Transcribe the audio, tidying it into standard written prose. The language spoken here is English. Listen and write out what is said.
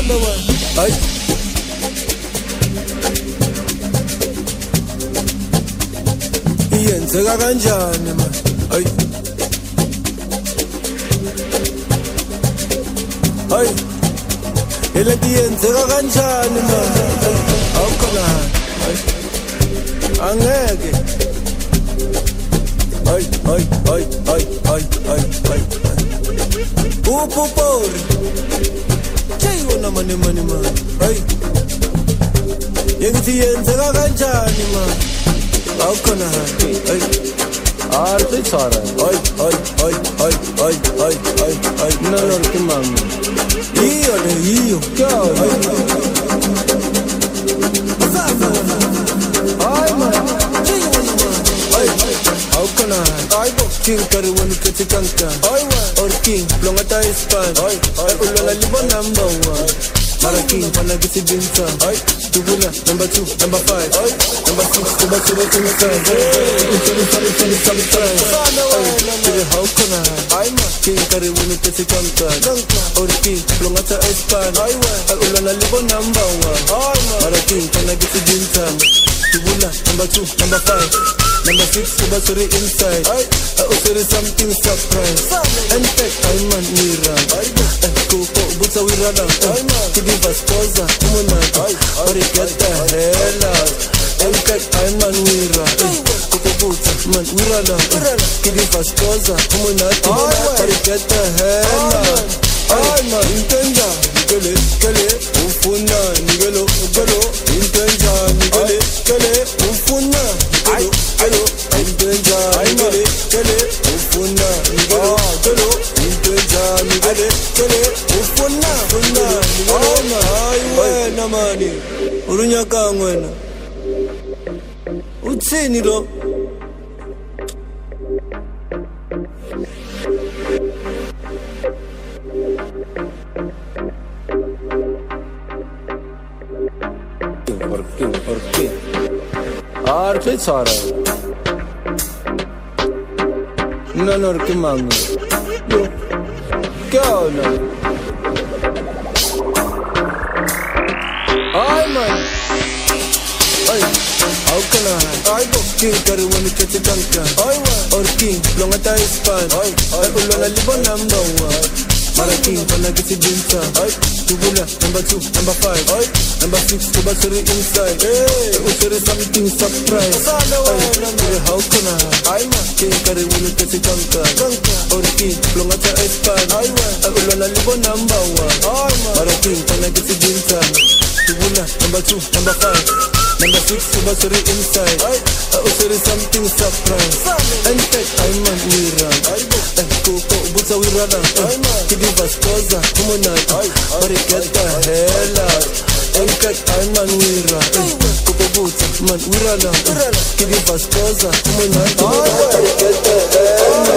Ay. Iyenzeka kanjani man? Ay. Ay. Elenti iyenzeka kanjani man? Awukhona. Ay. Angeke. Ay, ay, ay, ay, ay, ay, ay. Upupori. Jay wona mani man. Ay. Yengithi yenzeka kanjani man? Awukhona. Ay. Arthi tsara. Ay, ay, ay, ay, ay, ay, ay, ay. Nalor kimam. Iyo le iyo. Ay. Ay man. Jay wona man. Ay. Awukhona. Ay bo. King kari wona kethi kanka. Ay man. Or king blongata ispan. Ay. Ay ulala libo number 1. Mara king pana kisi binta. Ay. Tubula number 2, number 5. Ay. Number 6 kuba sure inside. Ay. Awukhona. Ay man. King kari wona kethi kanka. Or king blongata ispan. Ay. Ay ulala libo number 1. Ay man. Mara king pana kisi binta. Tubula number 2, number 5. Number 6, kuba sure inside. Ay. Usere something surprise. And tech, I'm on Mira. Kuko, Butsa, we run out. To give us posa, Kumunat. Or get the hell out. And tech, I'm on Mira. Kuko, Butsa, man, we run out. To give us posa, Kumunat. Or get the hell out. Ay man, intenja, nigele, kele, ufuna, nigelo, ugelo, intenja, nigele, kele, ufuna, nigelo, kelo, intenja, nigele, kele, ufuna, nigelo, kelo, intenja, nigele, kele, ufuna, nigelo, ay wena mani, urunyaka ngwena, utsini lo. Orki. Arthi tsara. Nalor kimam. Yo. Kya hona? Ay man. Ay. Awukhona. Ay bo. King kari wona kethi kanka. Ay man. Or king blongata ispan. Ay. Ay ulala libo number 1. Mara king pana kisi binta. Ay. Tubula number 2, number 5. Ay. Number 6 kuba sure inside. Hey. Usere something surprise. Ay. Awukhona. Ay man. King kari wona kethi kanka. Or king blongata ispan. Ay. Ay ulala libo number 1. Ay man. Mara king pana kisi binta. Tubula number 2, number 5. Number 6 kuba sure inside. Ay. Usere something surprise. And tech, I'm on Mira. Ay. Kuko, Butsa, we run out. Ay man. Give us posa, Kumunat. Or get the hell out. And tech, I'm on Mira. Kuko, Butsa, man, we run out. Give us posa, Kumunat. Or get the hell out.